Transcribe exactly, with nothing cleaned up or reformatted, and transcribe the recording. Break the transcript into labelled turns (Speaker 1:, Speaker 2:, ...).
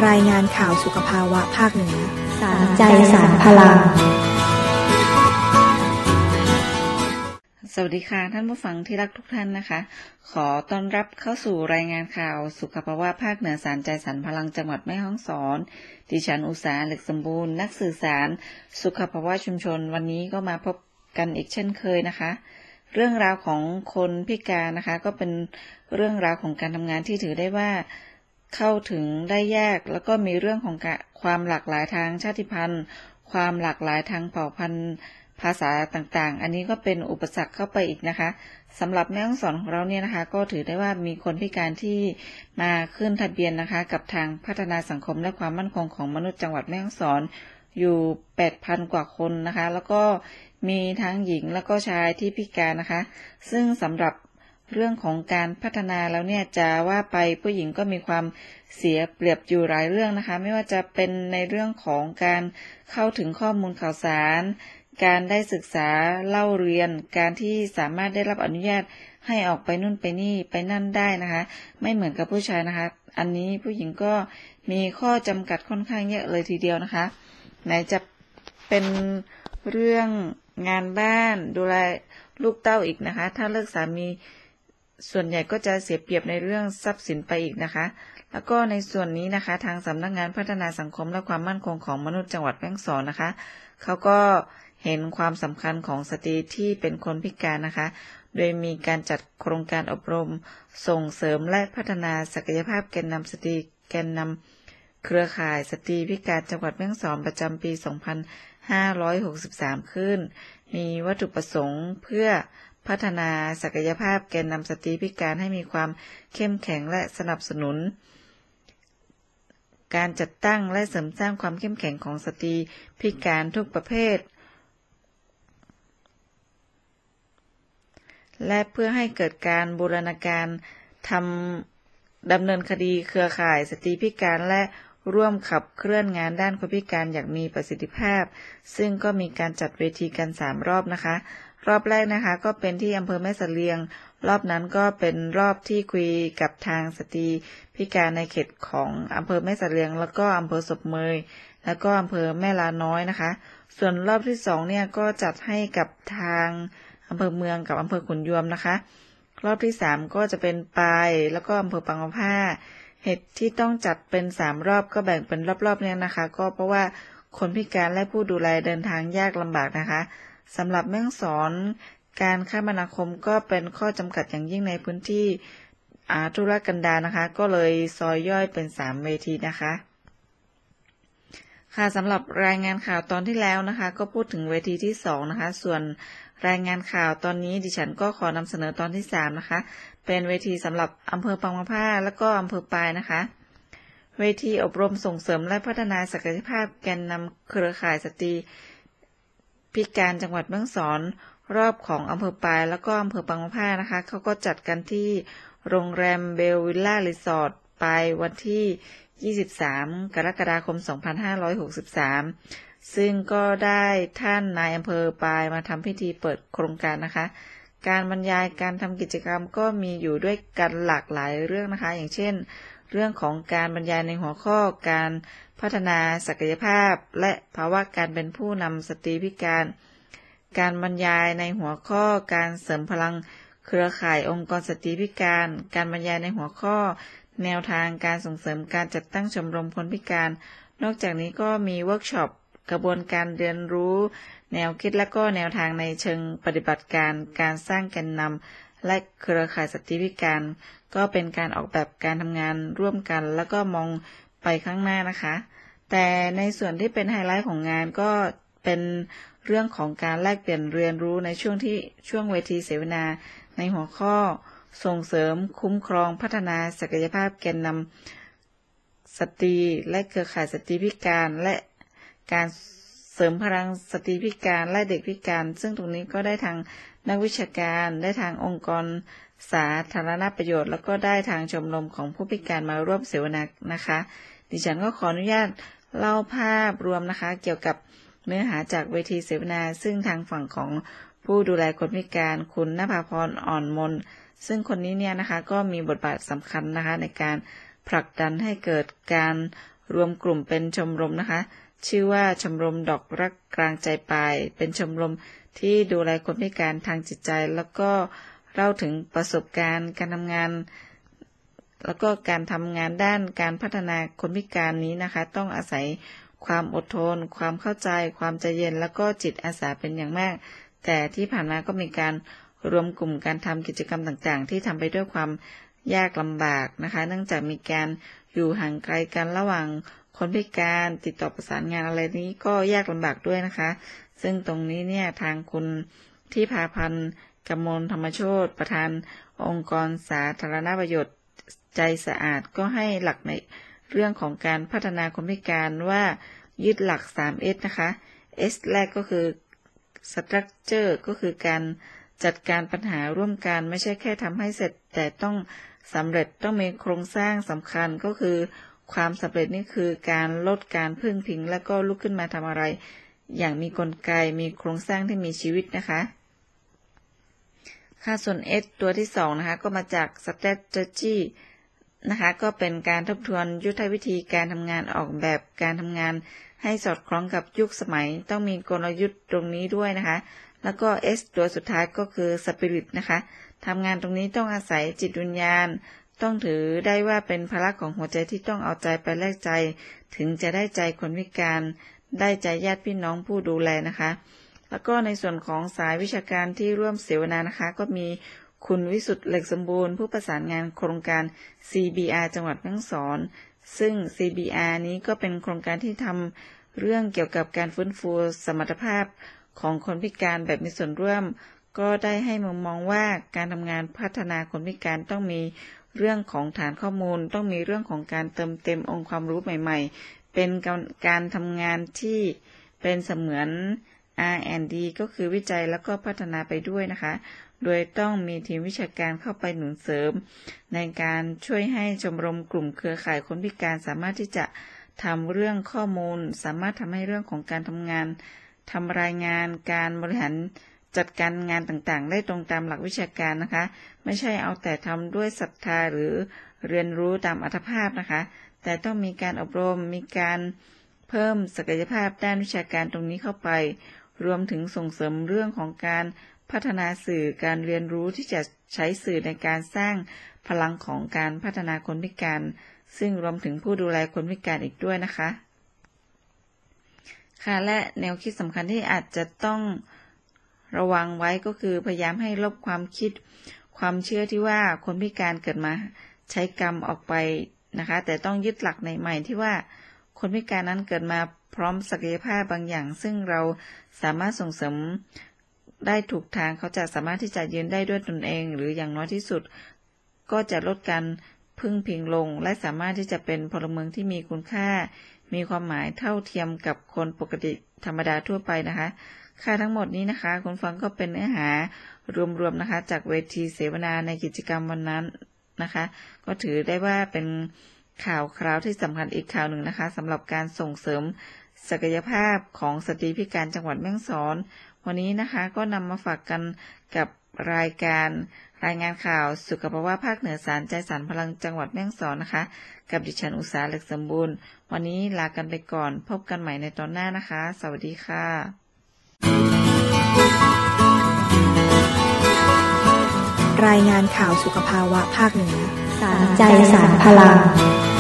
Speaker 1: รายงานข่าวสุขภาวะภาคเหนือ
Speaker 2: สารใจสารพลัง
Speaker 3: สวัสดีค่ะท่านผู้ฟังที่รักทุกท่านนะคะขอต้อนรับเข้าสู่รายงานข่าวสุขภาวะภาคเหนือสารใจสารพลังจังหวัดแม่ฮ่องสอนดิฉันอุษาเหล็กสมบูรณ์นักสื่อสารสุขภาวะชุมชนวันนี้ก็มาพบกันอีกเช่นเคยนะคะเรื่องราวของคนพิการนะคะก็เป็นเรื่องราวของการทำงานที่ถือได้ว่าเข้าถึงได้ยากแล้วก็มีเรื่องของความหลากหลายทางชาติพันธุ์ความหลากหลายทางเผ่าพันธุ์ภาษาต่างๆอันนี้ก็เป็นอุปสรรคเข้าไปอีกนะคะสำหรับแม่ฮ่องสอนของเราเนี่ยนะคะก็ถือได้ว่ามีคนพิการที่มาขึ้นทะเบียนนะคะกับทางพัฒนาสังคมและความมั่นคงของมนุษย์จังหวัดแม่ฮ่องสอนอยู่ แปดพัน กว่าคนนะคะแล้วก็มีทั้งหญิงแล้วก็ชายที่พิการนะคะซึ่งสำหรับเรื่องของการพัฒนาแล้วเนี่ยจะว่าไปผู้หญิงก็มีความเสียเปรียบอยู่หลายเรื่องนะคะไม่ว่าจะเป็นในเรื่องของการเข้าถึงข้อมูลข่าวสารการได้ศึกษาเล่าเรียนการที่สามารถได้รับอนุญาตให้ออกไปนู่นไปนี่ไปนั่นได้นะคะไม่เหมือนกับผู้ชายนะคะอันนี้ผู้หญิงก็มีข้อจำกัดค่อนข้างเยอะเลยทีเดียวนะคะไหนจะเป็นเรื่องงานบ้านดูแลลูกเต้าอีกนะคะถ้าเลิกสามีส่วนใหญ่ก็จะเสียเปรียบในเรื่องทรัพย์สินไปอีกนะคะแล้วก็ในส่วนนี้นะคะทางสำนักงานพัฒนาสังคมและความมั่นคงของมนุษย์จังหวัดแม่ฮ่องสอนนะคะเขาก็เห็นความสำคัญของสตรีที่เป็นคนพิการนะคะโดยมีการจัดโครงการอบรมส่งเสริมและพัฒนาศักยภาพแกนนำสตรีแกนนำเครือข่ายสตรีพิการจังหวัดแม่ฮ่องสอนประจำปีสองพันห้าร้อยหกสิบสามขึ้นมีวัตถุประสงค์เพื่อพัฒนาศักยภาพแกนนำสตรีพิการให้มีความเข้มแข็งและสนับสนุนการจัดตั้งและเสริมสร้างความเข้มแข็งของสตรีพิการทุกประเภทและเพื่อให้เกิดการบูรณาการทำดำเนินคดีเครือข่ายสตรีพิการและร่วมขับเคลื่อนงานด้านคนพิการอย่างมีประสิทธิภาพซึ่งก็มีการจัดเวทีกันสามรอบนะคะรอบแรกนะคะก็เป็นที่อำเภอแม่เสลียงรอบนั้นก็เป็นรอบที่คุยกับทางสตรีพิการในเขตของอำเภอแม่เสลียงแล้วก็อำเภอศพเมยแล้วก็อำเภอแม่ลาน้อยนะคะส่วนรอบที่สองเนี่ยก็จัดให้กับทางอำเภอเมืองกับอำเภอขุนยวมนะคะรอบที่สามก็จะเป็นปายแล้วก็อำเภอปางมะผ้าเหตุที่ต้องจัดเป็นสามรอบก็แบ่งเป็นรอบๆเนี่ยนะคะก็เพราะว่าคนพิการและผู้ดูแลเดินทางยากลำบากนะคะสำหรับแม่ฮ่องสอนการคมนาคมก็เป็นข้อจำกัดอย่างยิ่งในพื้นที่อาธุรกันดารนะคะก็เลยซอยย่อยเป็นสามเวทีนะคะค่ะสำหรับรายงานข่าวตอนที่แล้วนะคะก็พูดถึงเวทีที่สองนะคะส่วนรายงานข่าวตอนนี้ดิฉันก็ขอนำเสนอตอนที่สามนะคะเป็นเวทีสำหรับอำเภอปางมะผ้าและก็อำเภอปายนะคะเวทีอบรมส่งเสริมและพัฒนาศักยภาพแกนนำเครือข่ายสตรีพิการจังหวัดแม่ฮ่องสอนรอบของอำเภอปายแล้วก็อำเภอปางมะผ้านะคะเขาก็จัดกันที่โรงแรมเบลวิลล่ารีสอร์ทปายวันที่ยี่สิบสามกรกฎาคมสองพันห้าร้อยหกสิบสามซึ่งก็ได้ท่านนายอำเภอปายมาทำพิธีเปิดโครงการนะคะการบรรยายการทำกิจกรรมก็มีอยู่ด้วยกันหลากหลายเรื่องนะคะอย่างเช่นเรื่องของการบรรยายในหัวข้อการพัฒนาศักยภาพและภาวะการเป็นผู้นำสตรีพิการการบรรยายในหัวข้อการเสริมพลังเครือข่ายองค์กรสตรีพิการการบรรยายในหัวข้อแนวทางการส่งเสริมการจัดตั้งชมรมคนพิการนอกจากนี้ก็มีเวิร์กช็อปกระบวนการเรียนรู้แนวคิดและก็แนวทางในเชิงปฏิบัติการการสร้างแกนนำและเครือข่ายสตรีพิการก็เป็นการออกแบบการทำงานร่วมกันแล้วก็มองไปข้างหน้านะคะแต่ในส่วนที่เป็นไฮไลท์ของงานก็เป็นเรื่องของการแลกเปลี่ยนเรียนรู้ในช่วงที่ช่วงเวทีเสวนาในหัวข้อส่งเสริมคุ้มครองพัฒนาศักยภาพแกนนำสตรีและเครือข่ายสตรีพิการและการเสริมพลังสตรีพิการและเด็กพิการซึ่งตรงนี้ก็ได้ทางนักวิชาการได้ทางองค์กรสาธารณประโยชน์แล้วก็ได้ทางชมรมของผู้พิการมาร่วมเสวนานะคะดิฉันก็ขออนุญาตเล่าภาพรวมนะคะเกี่ยวกับเนื้อหาจากเวทีเสวนาซึ่งทางฝั่งของผู้ดูแลคนพิการคุณณภาพรอ่อนมนซึ่งคนนี้เนี่ยนะคะก็มีบทบาทสำคัญนะคะในการผลักดันให้เกิดการรวมกลุ่มเป็นชมรมนะคะชื่อว่าชมรมดอกรักกลางใจปลายเป็นชมรมที่ดูแลคนพิการทางจิตใจแล้วก็เล่าถึงประสบการณ์การทำงานแล้วก็การทำงานด้านการพัฒนาคนพิการนี้นะคะต้องอาศัยความอดทนความเข้าใจความใจเย็นแล้วก็จิตอาสาเป็นอย่างมากแต่ที่ผ่านมาก็มีการรวมกลุ่มการทำกิจกรรมต่างๆที่ทำไปด้วยความยากลำบากนะคะเนื่องจากมีการอยู่ห่างไกลกันระหว่างคนพิการติดต่อประสานงานอะไรนี้ก็ยากลำบากด้วยนะคะซึ่งตรงนี้เนี่ยทางคุณที่พาพันธ์กมลธรรมโชติประธานองค์กรสาธารณประโยชน์ใจสะอาดก็ให้หลักในเรื่องของการพัฒนาคนพิการว่ายึดหลัก สาม เอส นะคะ S แรกก็คือ structure ก็คือการจัดการปัญหาร่วมกันไม่ใช่แค่ทำให้เสร็จแต่ต้องสำเร็จต้องมีโครงสร้างสำคัญก็คือความสำเร็จนี่คือการลดการพึ่งพิงและก็ลุกขึ้นมาทำอะไรอย่างมีกลไกมีโครงสร้างที่มีชีวิตนะคะค่ะส่วน S ตัวที่สองนะคะก็มาจาก strategy นะคะก็เป็นการทบทวนยุทธวิธีการทำงานออกแบบการทำงานให้สอดคล้องกับยุคสมัยต้องมีกลยุทธ์ตรงนี้ด้วยนะคะแล้วก็ S ตัวสุดท้ายก็คือ spirit นะคะทำงานตรงนี้ต้องอาศัยจิตวิญญาณต้องถือได้ว่าเป็นภาระของหัวใจที่ต้องเอาใจไปแลกใจถึงจะได้ใจคนพิการได้ใจญาติพี่น้องผู้ดูแลนะคะแล้วก็ในส่วนของสายวิชาการที่ร่วมเสวนานะคะก็มีคุณวิสุทธิ์เหล็กสมบูรณ์ผู้ประสานงานโครงการ ซี บี อาร์ จังหวัดแม่ฮ่องสอนซึ่ง ซี บี อาร์ นี้ก็เป็นโครงการที่ทำเรื่องเกี่ยวกับการฟื้นฟูสมรรถภาพของคนพิการแบบมีส่วนร่วมก็ได้ให้มุมมองว่าการทำงานพัฒนาคนพิการต้องมีเรื่องของฐานข้อมูลต้องมีเรื่องของการเติมเต็มองค์ความรู้ใหม่ๆเป็นการทำงานที่เป็นเสมือน อาร์ แอนด์ ดี ก็คือวิจัยแล้วก็พัฒนาไปด้วยนะคะโดยต้องมีทีมวิชาการเข้าไปหนุนเสริมในการช่วยให้ชมรมกลุ่มเครือข่ายคนพิการสามารถที่จะทำเรื่องข้อมูลสามารถทำให้เรื่องของการทำงานทำรายงานการบริหารจัดการงานต่างๆได้ตรงตามหลักวิชาการนะคะไม่ใช่เอาแต่ทำด้วยศรัทธาหรือเรียนรู้ตามอัตภาพนะคะแต่ต้องมีการอบรมมีการเพิ่มศักยภาพด้านวิชาการตรงนี้เข้าไปรวมถึงส่งเสริมเรื่องของการพัฒนาสื่อการเรียนรู้ที่จะใช้สื่อในการสร้างพลังของการพัฒนาคนพิการซึ่งรวมถึงผู้ดูแลคนพิการอีกด้วยนะคะค่ะและแนวคิดสำคัญที่อาจจะต้องระวังไว้ก็คือพยายามให้ลบความคิดความเชื่อที่ว่าคนพิการเกิดมาใช้กรรมออกไปนะคะแต่ต้องยึดหลักในใหม่ที่ว่าคนพิการนั้นเกิดมาพร้อมศักยภาพบางอย่างซึ่งเราสามารถส่งเสริมได้ถูกทางเขาจะสามารถที่จะยืนได้ด้วยตนเองหรืออย่างน้อยที่สุดก็จะลดการพึ่งพิงลงและสามารถที่จะเป็นพลเมืองที่มีคุณค่ามีความหมายเท่าเทียมกับคนปกติธรรมดาทั่วไปนะคะค่ะทั้งหมดนี้นะคะคุณฟังก็เป็นเนื้อหารวมๆนะคะจากเวทีเสวนาในกิจกรรมวันนั้นนะคะก็ถือได้ว่าเป็นข่าวคราวที่สำคัญอีกข่าวหนึ่งนะคะสำหรับการส่งเสริมศักยภาพของสตรีพิการจังหวัดแม่ฮ่องสอนวันนี้นะคะก็นำมาฝากกันกับรายการรายงานข่าวสุขภาวะภาคเหนือสารใจสารพลังจังหวัดแม่ฮ่องสอนนะคะกับดิฉันอุษาเหล็กสมบูรณ์วันนี้ลากันไปก่อนพบกันใหม่ในตอนหน้านะคะสวัสดีค่ะ
Speaker 1: รายงานข่าวสุขภาวะภาคเหนือ
Speaker 2: สารใจสารพลัง